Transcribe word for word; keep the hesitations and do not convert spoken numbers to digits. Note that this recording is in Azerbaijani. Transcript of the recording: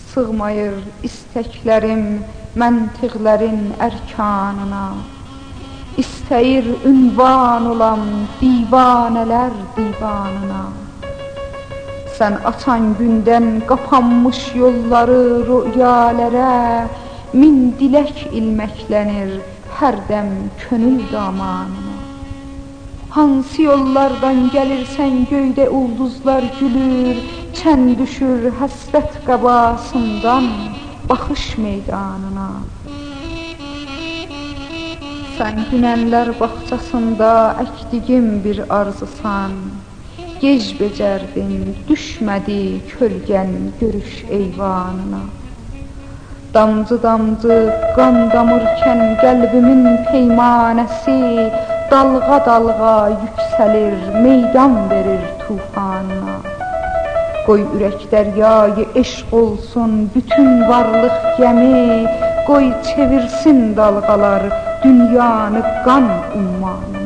Sığmayır istəklərim məntiqlərin ərkanına. İstəyir ünvan olam divanələr divanına. Sən açan gündən qapanmış yolları rüyalərə min dilək ilməklənir hər dəm könül damanına. Hansı yollardan gəlirsən göydə ulduzlar gülür, çən düşür həsrət qəbasından baxış meydanına. Sən günənlər bağçasında əkdigim bir arzusan, gec becərdin, düşmədi kölgən görüş eyvanına. Damcı damcı qan damırkən qəlbimin peymanəsi, dalğa dalğa yüksəlir, meydan verir tufanına. Qoy ürək dəryayı eşq olsun bütün varlıq gəmi, qoy çevirsin dalğalar dünyanı qan ummanı.